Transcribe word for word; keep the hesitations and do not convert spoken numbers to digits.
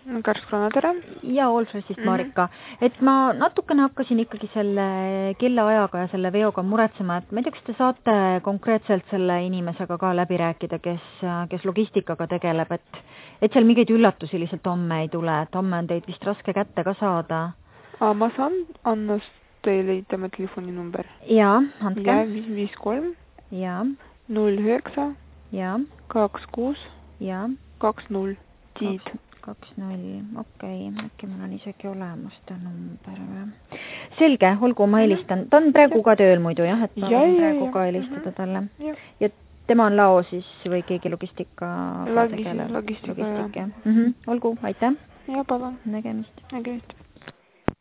Karlskrona, tere! Ja Allfreshist Marika. Mm -hmm. Et ma natukene hakkasin ikkagi selle kellaajaga ja selle veoga muretsema, et ma ei tea, kas te saate konkreetselt selle inimesega ka läbi rääkida, kes, kes logistikaga tegeleb, et, et seal mingeid üllatusi lihtsalt homme ei tule, et homme on teid vist raske kätte ka saada. A, ma saan anna teile tema telefoninumber. Jaa, andke. Ja, viis viis kolm. Jaa. null üheksa. Jaa. kaks kuus. Jaa. kaks null. Tiit. kaks null, okei, okay. Äkki mul on isegi olemas ta number. Selge, olgu, ma helistan. Ta on praegu ka tööl muidu, jah, et ma ja, võin ja, praegu ja. ka helistada talle. Ja. ja tema on lao siis või keegi logistika Logis, logistika, logistika. Mm -hmm. Olgu, aitäh. Ja, palun. Nägemist. Nägemist.